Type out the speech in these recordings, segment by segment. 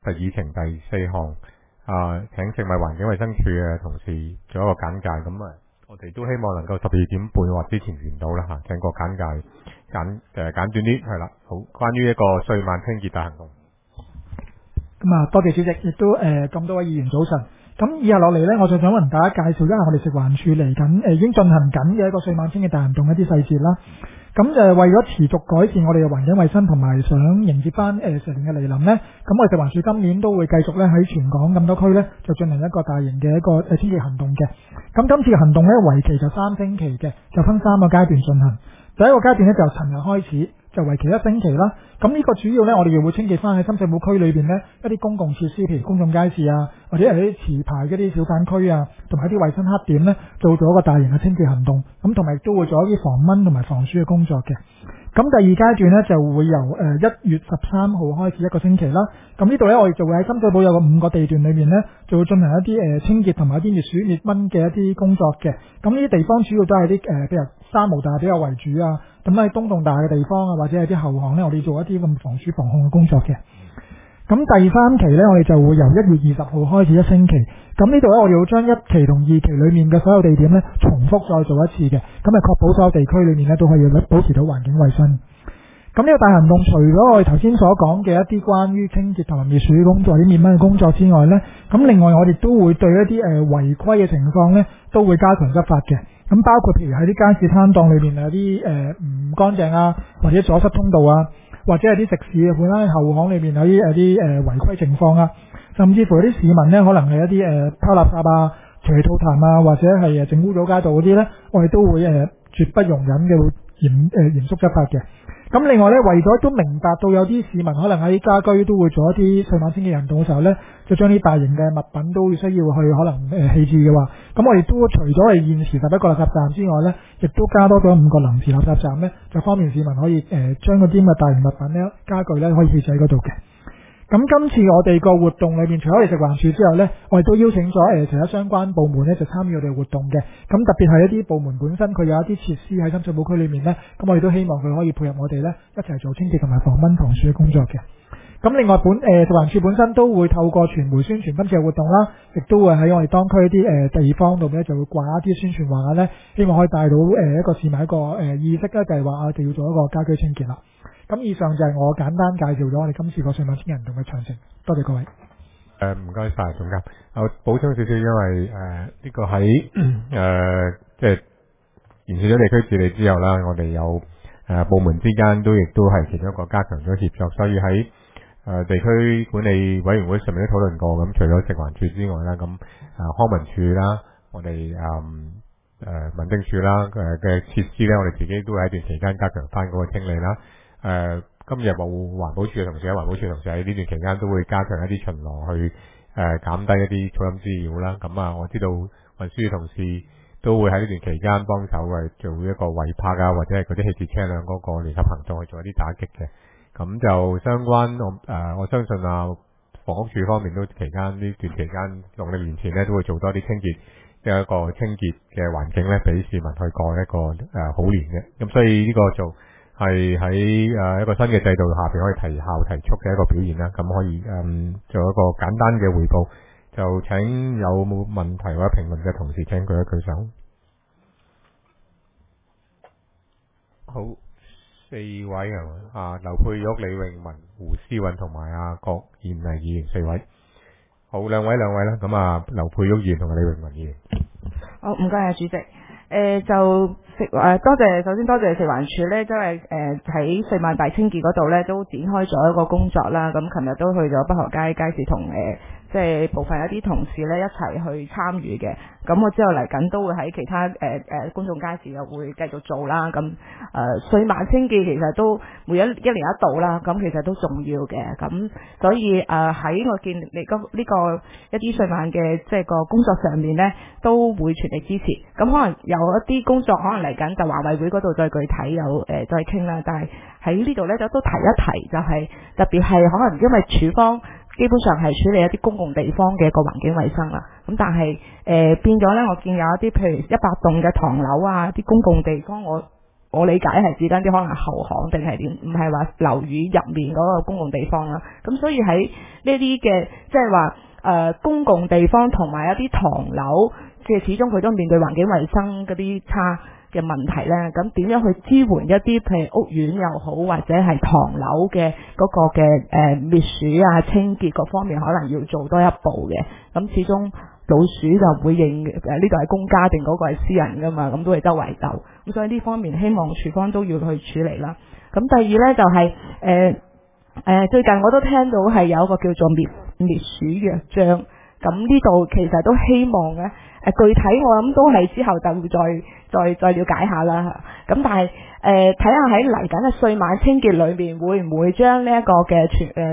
實議程第4項請食物環境衛生署嘅同事做一個簡介。咁我哋都希望能夠12點半或之前完到啦嚇，整個簡介簡短啲係啦。好，關於一個歲晚清潔大行動。 多謝主席，亦都咁多位議員早晨。咁以下落嚟呢，我就想為大家介紹一下我哋食環署嚟緊已經進行緊嘅一個歲晚清潔大行動一啲細節啦。咁就為咗持續改善我哋嘅環境衛生，同埋想迎接翻蛇年嘅嚟臨呢，咁我哋食環署今年都會繼續咧喺全港咁多區呢，就進行一個大型嘅一個清潔行動嘅。咁今次嘅行動呢，為期就3星期嘅，就分3個階段進行。第一個階段呢，就尋日開始，就為期1星期啦。咁呢個主要呢，我哋又會清潔翻喺深水埗區裏邊呢一啲公共設施，譬如公眾街市啊，或者係啲持牌嗰啲小販區啊，同埋一啲衛生黑點呢，做咗一個大型嘅清潔行動。咁同埋都會做一啲防蚊同埋防鼠嘅工作嘅。咁第二階段呢，就會由1月13號開始1個星期啦。咁呢度呢，我哋就會喺深水埗有個5個地段裏面呢，就會進行一啲清潔同埋一啲滅鼠滅蚊嘅一啲工作嘅。咁呢啲地方主要都係啲譬如三無大比較為主啊。咁喺東棟大嘅地方啊，或者係啲後巷呢，我哋做一啲咁防鼠防控嘅工作嘅。咁第3期呢，我哋就會由1月20號開始1星期。咁呢度呢，我哋會將1期同2期裏面嘅所有地點呢，重複再做一次嘅。咁確保所有地區裏面呢，都可以保持到環境衛生。咁呢個大行動除咗我哋頭先所講嘅一啲關於清潔同埋滅鼠工作或者滅蚊嘅工作之外呢，咁另外我哋都會對一啲違規嘅情況呢，都會加強執法嘅。咁包括譬如喺啲街市攤檔裏面有啲唔乾淨啊，或者阻塞通道啊，或者係啲食肆嘅本身後巷裏面有啲違規情況啊，甚至乎有啲市民呢，可能係一啲拋垃圾啊、斜吐痰啊，或者係整污糟街道嗰啲呢，我哋都會絕不容忍嘅，會嚴肅執法嘅。咁另外呢，為咗都明白到有啲市民可能喺家居都會做一啲歲晚清潔行動嘅時候呢，就將啲大型嘅物品都需要去可能棄置嘅話，咁我哋都除咗係現時11個垃圾站之外呢，亦都加多咗5個臨時垃圾站呢，就方便市民可以將嗰啲咁嘅大型物品呢、家具呢可以棄置喺嗰度嘅。咁今次我哋個活動裏面，除咗我哋食環署之後呢，我哋都邀請咗其他相關部門呢就參與我哋活動嘅。咁特別係一啲部門本身佢有一啲設施喺深水埗區裏面呢，咁我哋都希望佢可以配合我哋呢一齊做清潔同埋防蚊防鼠嘅工作嘅。咁另外食環署本身都會透過傳媒宣傳今次嘅活動啦，亦都會喺我哋當區一啲地方度呢就會掛一啲宣傳畫呢，希望可以帶到一個市民一個意識呢，就係話我哋要做一個家居清潔啦。咁以上就係我簡單介紹咗我哋今次個歲晚清潔行動嘅詳情。多謝各位。 唔該晒總監。我補充少少，因為呢個喺即係完善咗地區治理之後啦，我哋有部門之間亦都係其中一個加強咗協作，所以喺地區管理委員會上面都討論過。咁除咗食環署之外啦，咁康文署啦，我哋民政署啦嘅設施咧，我哋自己都會喺一段期間加強翻嗰個清理啦。今日冇環保署嘅同事，環保署同事喺呢段期間都會加強一啲巡邏去減低一啲噪音滋擾啦。咁我知道運輸嘅同事都會喺呢段期間幫手做一個違泊啊，或者係嗰啲棄置車輛嗰個聯合行動去做一啲打擊嘅。咁就相關我相信房屋署方面都呢段期間農曆年前呢都會做多啲清潔，一個清潔嘅環境呢俾市民去過一個好年嘅。咁所以呢個就係喺一個新嘅制度下邊可以提效提速嘅一個表現啦。咁可以做一個簡單嘅匯報，就請有冇問題或者評論嘅同事請舉一舉手。好，4位劉佩玉、李詠文、胡思韻同埋郭燕麗議員4位。好，兩位啦。咁劉佩玉議員同埋李詠文議員。 好，唔該主席。多謝，首先多謝食環署咧，都係喺歲晚大清潔嗰度咧，都展開咗一個工作啦。咁琴日都去咗北河街街市同即係部分一啲同事咧一齊去參與嘅。咁我之後嚟緊都會喺其他公眾街市又會繼續做啦。咁歲晚清潔其實都每一年一度啦，咁其實都重要嘅。咁所以喺我見你呢個一啲歲晚嘅即係個工作上面咧，都會全力支持。咁可能有一啲工作可能嚟緊就華衛會嗰度再具體有再傾啦。但係喺呢度咧都提一提，就係特別係可能因為署方基本上係處理一啲公共地方嘅一個環境衛生啦。咁但係變咗咧，我見有一啲譬如100棟嘅唐樓啊，啲公共地方我我理解係指緊啲可能後巷定係點，唔係話樓宇入面嗰個公共地方啦。咁所以喺呢啲嘅即係話公共地方同埋一啲唐樓，即係始終佢都面對環境衛生嗰啲差嘅問題咧。咁點樣去支援一啲譬如屋苑又好，或者係唐樓嘅嗰個嘅滅鼠啊、清潔各方面，可能要做多一步嘅。咁始終老鼠就會認呢個係公家定嗰個係私人噶嘛，咁都係周圍鬥。咁所以呢方面希望署方都要去處理啦。咁第二呢，就係最近我都聽到係有一個叫做滅鼠藥章。咁呢度其實都希望呢，具體我諗都係之後就會再了解下啦。咁但係睇下喺嚟緊嘅歲晚清潔裏面，會唔會將呢一個嘅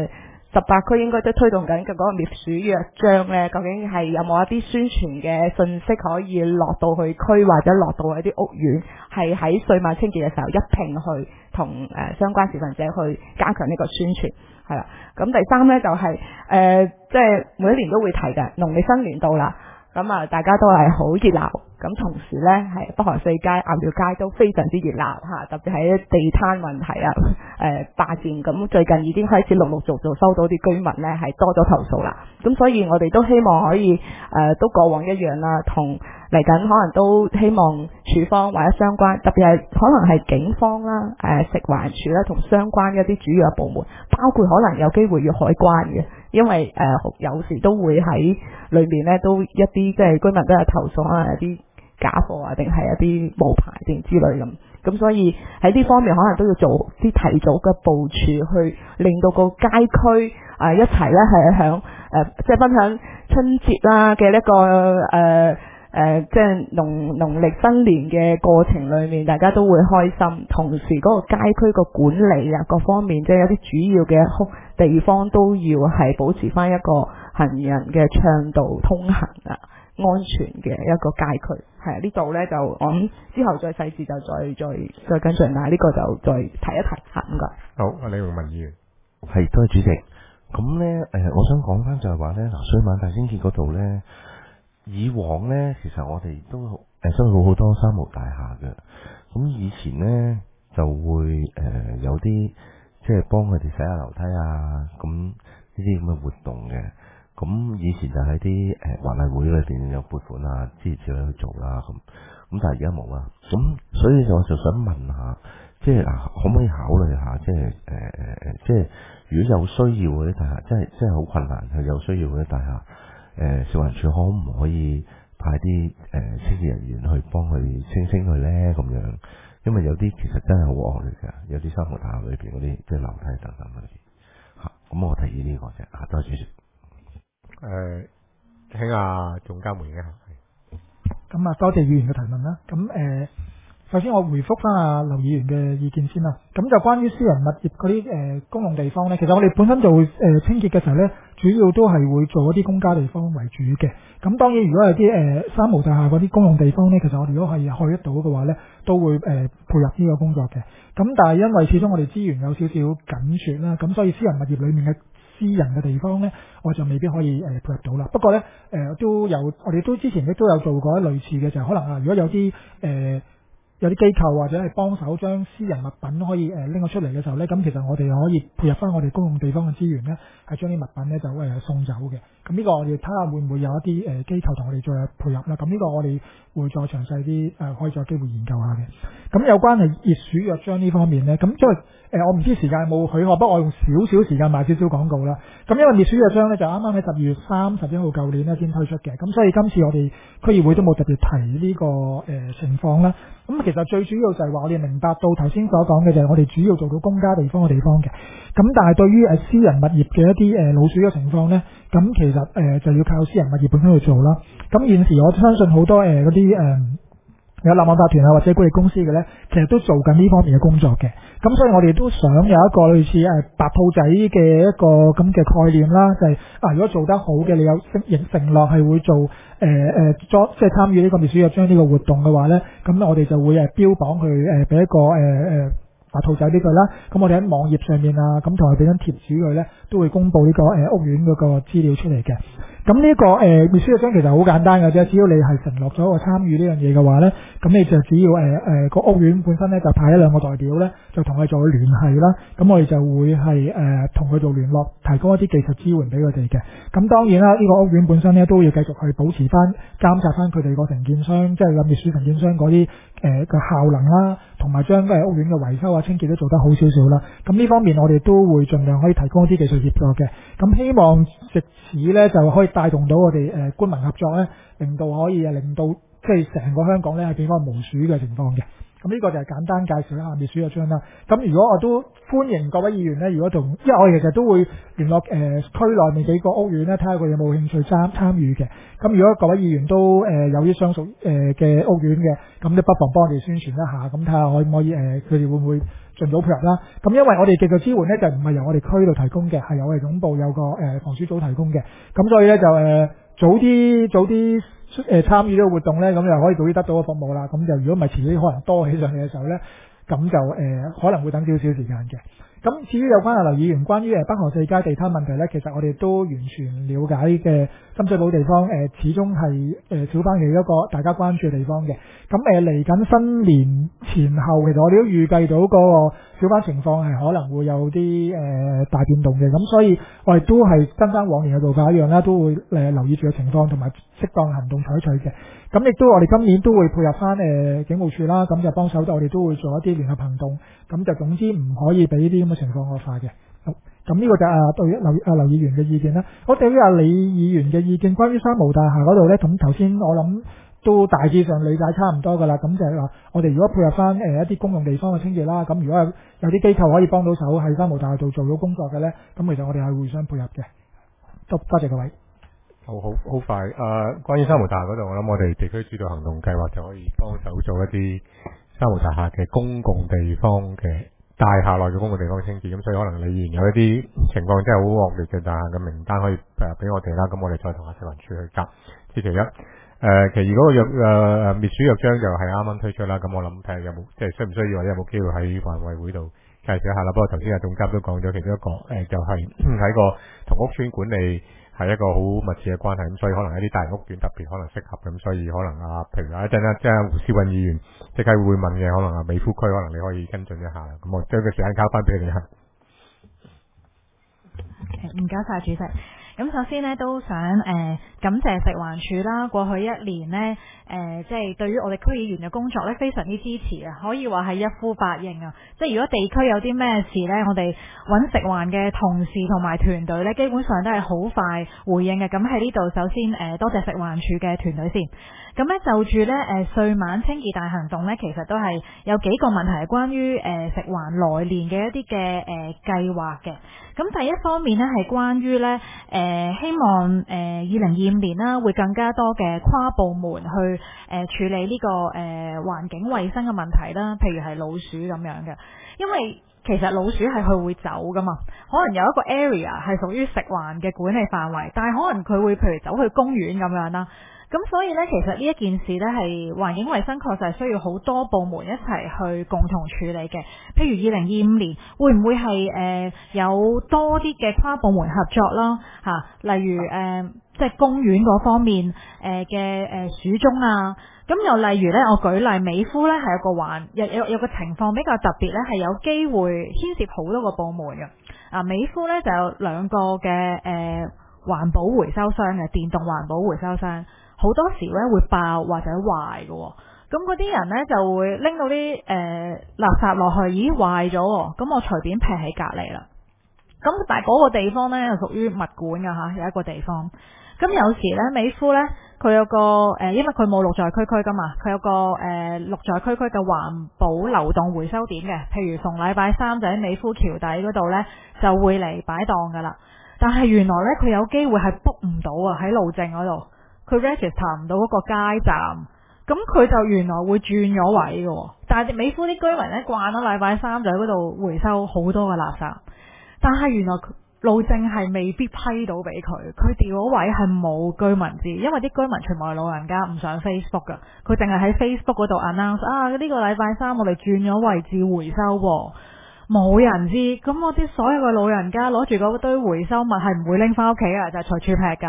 18區應該都推動緊嘅嗰個滅鼠藥章呢，究竟係有冇一啲宣傳嘅信息可以落到去區或者落到去啲屋苑，係喺歲晚清潔嘅時候一併去同相關持份者去加強呢個宣傳，係啦。咁第三呢，就係即係每一年都會提嘅農曆新年到啦，咁啊大家都係好熱鬧。咁同時呢，係北河四街、鴨寮街都非常之熱鬧嚇，特別係地攤問題啊、霸佔，咁最近已經開始陸陸續續收到啲居民呢係多咗投訴啦。咁所以我哋都希望可以都過往一樣啦，同嚟緊可能都希望署方或者相關，特別係可能係警方啦、食環署啦，同相關一啲主要嘅部門，包括可能有機會要海關嘅，因為有時都會喺裏面呢，都一啲即係居民都有投訴，可能有啲假貨啊，定係一啲無牌定之類咁，所以喺呢方面可能都要做啲提早嘅部署，去令到個街區一齊咧係響即係分享春節啦嘅一個即係農曆新年嘅過程裏面，大家都會開心。同時嗰個街區個管理啊，各方面即係有啲主要嘅地方都要係保持翻一個行人嘅暢道通行啊，安全嘅一個街區。係呢度呢，就我諗之後再細緻就再跟進，但係呢個就再提一提嚇。唔該。 好，李榮文議員。 係，多謝主席。咁呢，我想講翻就係話呢，歲晚大清潔嗰度呢，以往呢，其實我哋都收到好多三無大廈嘅。咁以前呢，就會有啲即係幫佢哋洗下樓梯啊，咁呢啲咁嘅活動嘅。咁以前就喺啲華麗會裏邊有撥款啊，之類去做啦，咁但係而家冇啦。咁所以我就想問下，即係可唔可以考慮下，即係如果有需要嗰啲大廈，即係好困難係有需要嗰啲大廈，食環署可唔可以派啲清潔人員去幫佢清佢咧？咁樣，因為有啲其實真係好惡劣㗎，有啲三無大廈裏邊嗰啲即係樓梯等等嗰啲嚇。咁我提議呢個啫嚇，多謝主席。 請阿總監回應一下。 咁啊，多謝議員嘅提問啦。咁首先我回覆翻阿劉議員嘅意見先啦。咁就關於私人物業嗰啲公共地方呢，其實我哋本身就會清潔嘅時候呢，主要都係會做一啲公家地方為主嘅。咁當然如果係啲三無大廈嗰啲公共地方呢，其實我哋如果係去得到嘅話呢，都會配合呢個工作嘅。咁但係因為始終我哋資源有少少緊缺啦，咁所以私人物業裡面嘅私人嘅地方呢，我就未必可以配合到啦。不過呢，都有我哋都之前亦都有做過類似嘅，就係可能如果有啲有啲機構或者係幫手將私人物品可以拎咗出嚟嘅時候呢，咁其實我哋可以配合翻我哋公共地方嘅資源呢，係將啲物品呢就送走嘅。咁呢個我哋睇下會唔會有一啲機構同我哋再配合啦。咁呢個我哋會再詳細啲可以再有機會研究下嘅。咁有關係滅鼠藥章呢方面呢，咁因為我唔知時間有冇許可，不過我用少少時間賣少少廣告啦。咁因為滅鼠藥章呢，就啱啱喺12月31號舊年呢先推出嘅，咁所以今次我哋區議會都冇特別提呢個情況啦。咁其實最主要就係話我哋明白到頭先所講嘅就係我哋主要做到公家地方嘅地方嘅。咁但係對於私人物業嘅一啲老鼠嘅情況呢，咁其實就要靠私人物業本身去做啦。咁現時我相信好多嗰啲有立案法團啊或者管理公司嘅呢，其實都做緊呢方面嘅工作嘅。咁所以我哋都想有一個類似白兔仔嘅一個咁嘅概念啦，就係如果做得好嘅，你有承諾係會做即係參與呢個滅鼠藥章呢個活動嘅話呢，咁我哋就會標榜佢俾一個白兔仔呢句啦。咁我哋喺網頁上面啊，咁同埋俾張貼紙佢呢，都會公布呢個屋苑嗰個資料出嚟嘅。 咁呢個滅鼠約章其實好簡單嘅啫，只要你係承諾咗我參與呢樣嘢嘅話咧，咁你就只要個屋苑本身咧就派一兩個代表咧，就同佢做聯繫啦。咁我哋就會係同佢做聯絡，提供一啲技術支援俾佢哋嘅。咁當然啦，呢個屋苑本身咧都要繼續去保持翻監察翻佢哋個承建商，即係個滅鼠承建商嗰啲個效能啦，同埋將屋苑嘅維修啊清潔都做得好少少啦。咁呢方面我哋都會盡量可以提供一啲技術協助嘅。咁希望藉此咧就可以帶動到我哋官民合作咧，令到令到即係成個香港咧係變翻無鼠嘅情況嘅。咁呢個就係簡單介紹一下滅鼠約章啦。咁如果我都歡迎各位議員咧，如果因為我哋其實都會聯絡區內面幾個屋苑咧，睇下佢有冇興趣參與嘅。咁如果各位議員都有啲相屬嘅屋苑嘅，咁都不妨幫我哋宣傳一下，咁睇下可唔可以佢哋會唔會盡早配合啦。咁因為我哋技術支援咧就唔係由我哋區度提供嘅，係由我哋總部有個防鼠組提供嘅。咁所以咧就早啲參與呢個活動咧，咁就可以早啲得到個服務啦。咁就如果唔係遲啲可能多起上嚟嘅時候咧，咁就可能會等少少時間嘅。咁至於有關劉議員關於北河四街地攤問題咧，其實我哋都完全了解嘅。深水埗地方始終係小販嘅一個大家關注嘅地方嘅。咁嚟緊新年前後，其實我哋都預計到嗰個小販情況係可能會有啲大變動嘅。咁所以我哋都係跟翻往年嘅做法一樣啦，都會留意住嘅情況同埋適當行動採取嘅。咁亦都我哋今年都會配合翻警務處啦，咁就幫手，我哋都會做一啲聯合行動。咁就總之唔可以俾呢啲咁嘅情況惡化嘅。咁呢個就對劉議員嘅意見啦。我對於李議員嘅意見，關於三無大廈嗰度呢，咁頭先我諗都大致上理解差唔多噶啦。咁就係話，我哋如果配合翻一啲公用地方嘅清潔啦，咁如果有啲機構可以幫到手喺三無大廈度做到工作嘅呢，咁其實我哋係互相配合嘅。多謝各位。 好快。關於三無大廈嗰度，我諗我哋地區主導行動計劃就可以幫手做一啲三無大廈嘅公共地方嘅大廈內嘅公共地方嘅清潔。咁所以可能李議員有一啲情況真係好惡劣嘅大廈嘅名單可以俾我哋啦。咁我哋再同食環署去夾。此其一。其餘嗰個滅鼠約章就係啱啱推出啦。咁我諗睇下有冇即係需唔需要或者有冇機會喺環委會度介紹一下啦。不過頭先總監都講咗其中一個就係喺個同屋邨管理係一個好密切嘅關係，咁所以可能一啲大型屋苑特別可能適合，咁所以可能譬如一陣即係胡思韻議員即刻會問嘅，可能美孚區可能你可以跟進一下啦。咁我將個時間交翻俾你啦。 唔該晒主席。咁首先呢，都想感謝食環署啦，過去一年呢，即係對於我哋區議員嘅工作呢，非常之支持啊，可以話係一呼百應啊！即係如果地區有啲咩事呢，我哋揾食環嘅同事同埋團隊呢，基本上都係好快回應嘅。咁喺呢度首先多謝食環署嘅團隊先。咁呢就住呢歲晚清潔大行動呢，其實都係有幾個問題係關於食環來年嘅一啲嘅計劃嘅。咁第一方面呢，係關於呢希望2025年啦，會更加多嘅跨部門去處理呢個環境衛生嘅問題啦，譬如係老鼠咁樣嘅。因為其實老鼠係佢會走噶嘛，可能有一個 area 係屬於食環嘅管理範圍，但係可能佢會譬如走去公園咁樣啦。咁所以呢，其實呢一件事呢，係環境衛生確實係需要好多部門一齊去共同處理嘅。譬如2025年會唔會係有多啲嘅跨部門合作啦？例如即係公園嗰方面嘅鼠蹤啊。咁又例如呢，我舉例美孚呢，係有個情況比較特別呢，係有機會牽涉好多個部門嘅。美孚呢，就有2個嘅環保回收箱嘅電動環保回收箱。好多時咧會爆或者壞嘅，咁嗰啲人咧就會拎到啲垃圾落去，咦壞咗，咁我隨便劈喺隔離啦。咁但係嗰個地方咧又屬於物管㗎有一個地方。咁有時咧美孚咧佢有個因為佢冇綠在區區㗎嘛，佢有個綠在區區嘅環保流動回收點嘅，譬如逢禮拜3就喺美孚橋底嗰度咧就會嚟擺檔㗎啦。但係原來咧佢有機會係 book 唔到喺路政嗰度。佢 register 唔到嗰個街站，咁佢就原來會轉咗位嘅。但係美孚啲居民咧慣咗禮拜3就喺嗰度回收好多嘅垃圾，但係原來路政係未必批到俾佢，佢調咗位係冇居民知，因為啲居民全部係老人家唔上 Facebook 㗎，佢淨係喺 Facebook 嗰度 announce 呢個禮拜3我哋轉咗位置回收喎，冇人知，咁我啲所有嘅老人家攞住嗰堆回收物係唔會拎翻屋企㗎，就係隨處劈㗎。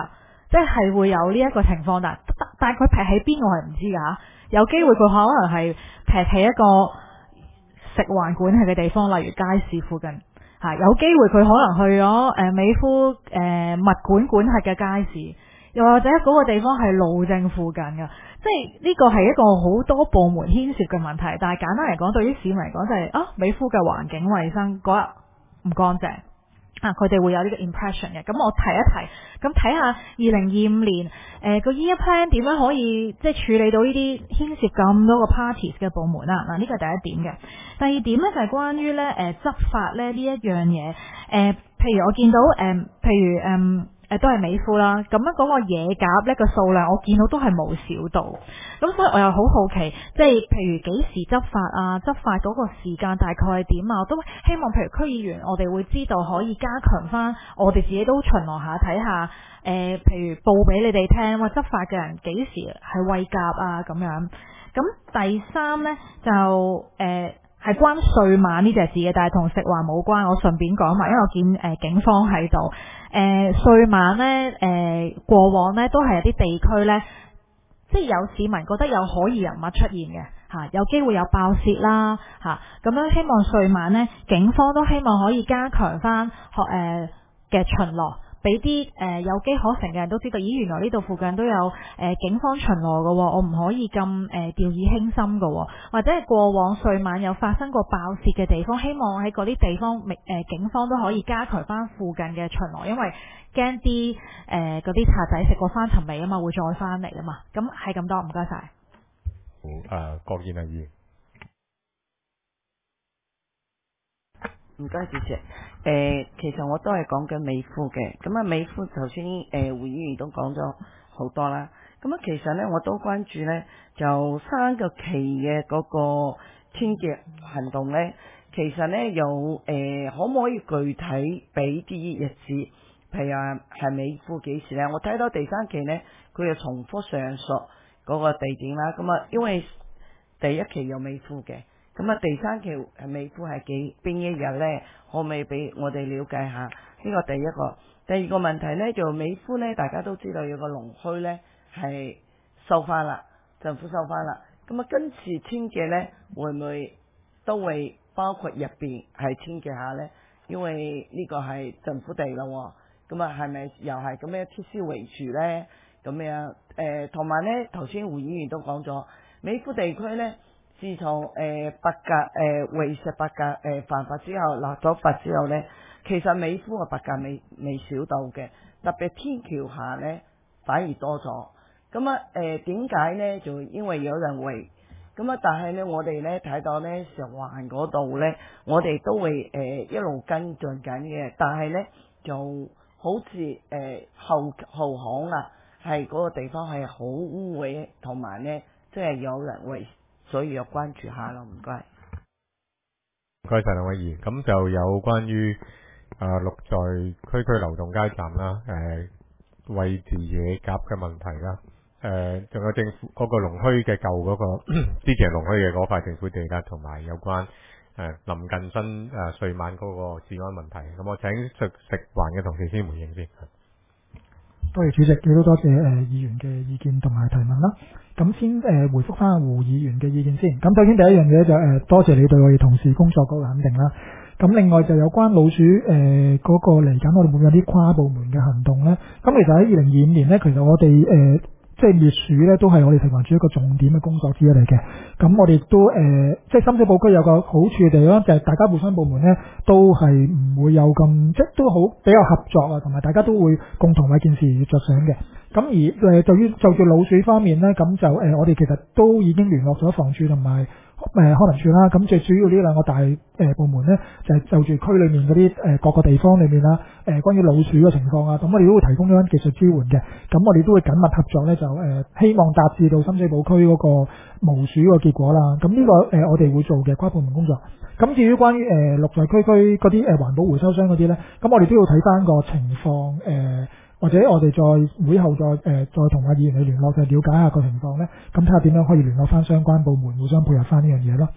即係會有呢一個情況，但係佢劈喺邊我係唔知㗎，有機會佢可能係劈喺一個食環管轄嘅地方，例如街市附近嚇，有機會佢可能去咗美孚物管管轄嘅街市，又或者嗰個地方係路政附近嘅，即係呢個係一個好多部門牽涉嘅問題。但係簡單嚟講，對於市民嚟講就係美孚嘅環境衛生嗰日唔乾淨。佢哋會有呢個 impression 嘅，咁我提一提，咁睇下2025年個 year plan 點樣可以即係處理到呢啲牽涉咁多個 parties 嘅部門啦。嗱，呢個係第一點嘅。第二點咧就係關於咧執法咧呢一樣嘢，譬如我見到都係美孚啦，咁樣嗰個野鴿咧個數量，我見到都係冇少到，咁所以我又好好奇，即係譬如幾時執法啊，執法嗰個時間大概係點啊？我都希望譬如區議員，我哋會知道可以加強翻，我哋自己都巡邏下睇下，譬如報俾你哋聽，執法嘅人幾時係餵鴿啊咁樣。咁第三咧就係關歲碼呢隻字嘅，但係同食環冇關。我順便講埋，因為我見警方喺度。歲碼咧，過往咧都係有啲地區咧，即係有市民覺得有可疑人物出現嘅有機會有爆竊啦咁樣。希望歲碼咧，警方都希望可以加強翻嘅巡邏。俾啲有機可乘嘅人都知道，咦，原來呢度附近都有警方巡邏嘅，我唔可以咁掉以輕心嘅，或者係過往歲晚有發生過爆竊嘅地方，希望喺嗰啲地方警方都可以加強翻附近嘅巡邏，因為驚啲嗰啲賊仔食過翻尋味啊嘛，會再翻嚟啊嘛。咁係咁多，唔該晒。 好，郭建議員。 唔該，主席。其實我都係講緊美孚嘅。咁美孚頭先會議員都講咗好多啦。咁其實呢，我都關注呢，就3個期嘅嗰個清潔行動呢。其實呢，有可唔可以具體俾啲日子？譬如話係美孚幾時呢？我睇到第3期呢，佢又重複上述嗰個地點啦。咁因為第1期有美孚嘅。咁第3期係美孚係邊一日呢？可唔可以俾我哋了解下？呢個第一個。第二個問題呢，就美孚呢，大家都知道有個農墟呢係收翻啦，政府收翻啦。咁今次清潔呢，會唔會都會包括入邊係清潔下呢？因為呢個係政府地咯，咁係咪又係咁樣鐵絲圍住呢？咁樣同埋呢，頭先會議員都講咗，美孚地區呢。自從白鴿為食白鴿犯法之後，立咗法之後呢，其實美孚嘅白鴿未少到嘅，特別天橋下呢反而多咗。咁點解呢？就因為有人圍。咁但係呢，我哋呢睇到呢石環嗰度呢，我哋都會一路跟進緊嘅。但係呢，就好似後巷啊，係嗰個地方係好污穢，同埋呢，即係有人圍。所以要關注下咯，唔該。 唔該晒兩位議員。咁就有關於綠在區區流動街站啦，餵飼野鴿嘅問題啦，仲有政府嗰個農墟嘅舊嗰個之前農墟嘅嗰塊政府地啦，同埋有關臨近新歲晚嗰個治安問題。咁我請食環嘅同事先回應先。 多謝主席，亦都多謝議員嘅意見同埋提問啦。咁先回覆翻胡議員嘅意見先。咁首先第一樣嘢就多謝你對我哋同事工作嗰個肯定啦。咁另外就有關老鼠嗰個嚟緊，我哋會有啲跨部門嘅行動咧。咁其實喺2025年咧，其實我哋即係滅鼠咧，都係我哋食環署一個重點嘅工作之一嚟嘅。咁我哋都即係深水埗區有個好處嘅地方，就係大家互相部門咧都係唔會有咁即係都好比較合作啊，同埋大家都會共同為件事而着想嘅。咁而就住老鼠方面咧，咁就我哋其實都已經聯絡咗房署同埋康文署啦。咁最主要呢兩個大部門咧，就係就住區裏面嗰啲各個地方裏面啦，關於老鼠嘅情況啊，咁我哋都會提供咗技術支援嘅。咁我哋都會緊密合作咧，就希望達至到深水埗區嗰個無鼠個結果啦。咁呢個我哋會做嘅跨部門工作。咁至於關於綠在區區嗰啲環保回收箱嗰啲咧，咁我哋都要睇翻個情況或者我哋再會後再同阿議員去聯絡，就了解下個情況咧。咁睇下點樣可以聯絡翻相關部門，互相配合翻呢樣嘢咯。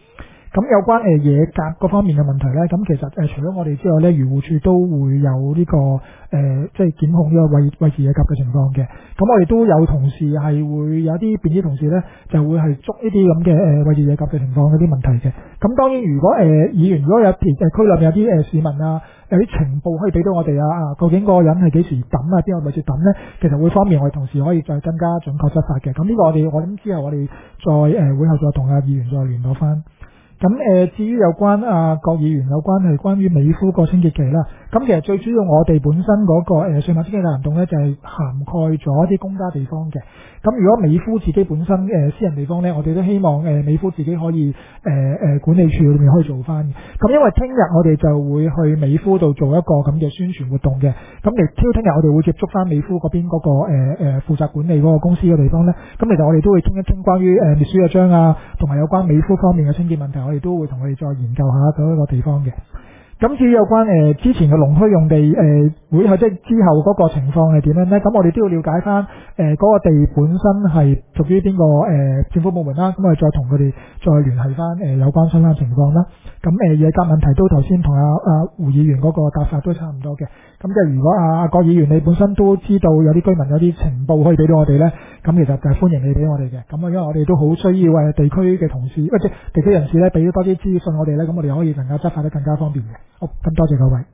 咁有關野鴿嗰方面嘅問題咧，咁其實除咗我哋之外咧，漁護署都會有呢、個即係檢控呢個餵飼野鴿嘅情況嘅。咁我哋都有同事係會有啲便衣同事咧，就會係捉呢啲咁嘅餵飼野鴿嘅情況嗰啲問題嘅。咁當然如果議員如果有區裏面有啲市民啊，有啲情報可以俾到我哋究竟嗰個人係幾時抌啊，邊個位置抌咧，其實會方便我哋同事可以再更加準確執法嘅。咁呢個我諗之後我哋再會後再同議員再聯絡翻。咁至於有關郭議員有關係關於美孚個清潔期啦，咁其實最主要我哋本身嗰個歲晚清潔大行動咧，就係涵蓋咗啲公家地方嘅。咁如果美孚自己本身私人地方咧，我哋都希望美孚自己可以管理處裏面可以做翻嘅。咁因為聽日我哋就會去美孚度做一個咁嘅宣傳活動嘅，咁嚟挑聽日我哋會接觸翻美孚嗰邊嗰個負責管理嗰個公司嘅地方咧，咁其實我哋都會傾一傾關於滅鼠嘅章同埋有關美孚方面嘅清潔問題，我哋都會同佢哋再研究下嗰一個地方嘅。咁至於有關之前嘅農墟用地會即係之後嗰個情況係點樣咧？咁我哋都要了解翻嗰個地本身係屬於邊個政府部門啦，咁我哋再同佢哋再聯繫翻有關相關情況啦。咁野鴿問題都頭先同胡議員嗰個答法都差唔多嘅。咁即係如果郭議員你本身都知道有啲居民有啲情報可以俾到我哋咧，咁其實就係歡迎你俾我哋嘅。咁因為我哋都好需要地區嘅同事或者地區人士咧俾多啲資訊我哋咧，咁我哋可以能夠執法得更加方便嘅。好，咁多謝各位。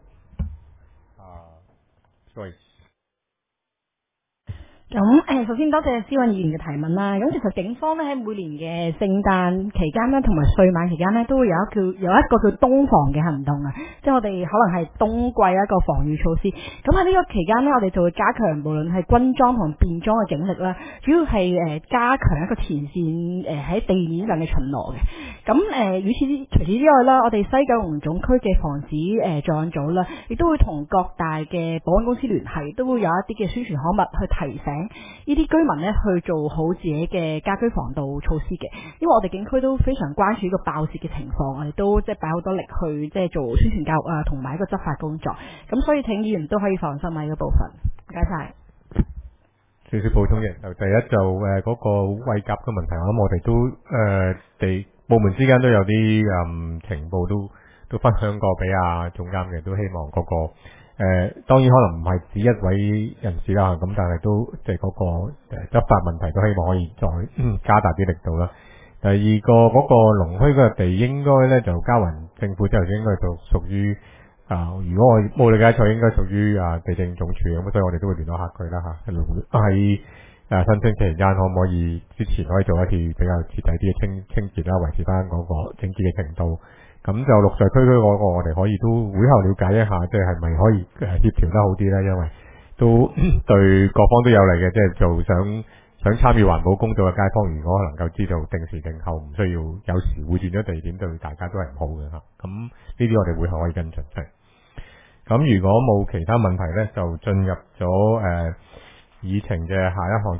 咁首先多謝施韻議員嘅提問啦。咁其實警方咧喺每年嘅聖誕期間咧，同埋歲晚期間咧，都會有一個叫冬防嘅行動啊。即係我哋可能係冬季一個防禦措施。咁喺呢個期間咧，我哋就會加強無論係軍裝同便裝嘅警力啦，主要係加強一個前線喺地面上嘅巡邏嘅。咁除此之外啦，我哋西九龍總區嘅防止罪案組啦，亦都會同各大嘅保安公司聯繫，都會有一啲嘅宣傳刊物去提醒呢啲居民咧去做好自己嘅家居防盜措施嘅。因為我哋警區都非常關注呢個爆竊嘅情況，我哋都即係擺好多力去即係做宣傳教育同埋一個執法工作。咁所以請議員都可以放心喺呢個部分。唔該晒。 少少補充嘅，就第一就嗰個餵鴿嘅問題，我諗我哋都地部門之間都有啲情報都分享過俾總監嘅，都希望嗰個當然可能唔係只一位人士啦，咁但係都即係嗰個執法問題都希望可以再加大啲力度啦。第二個嗰個農墟嗰個地應該咧就交還政府之後應該就屬於如果我冇理解錯應該屬於地政總署，咁所以我哋都會聯絡下佢啦嚇，喺新春期間可唔可以之前可以做一次比較徹底啲嘅清潔啦，維持翻嗰個整潔嘅程度。咁就陸續區嗰個我哋可以都會後了解一下，即係咪可以協調得好啲咧？因為都對各方都有利嘅，即係做想參與環保工作嘅街坊，如果能夠知道定時定候，唔需要有時會轉咗地點，對大家都係唔好嘅嚇。咁呢啲我哋會後可以跟進。係。咁如果冇其他問題咧，就進入咗議程嘅下一項。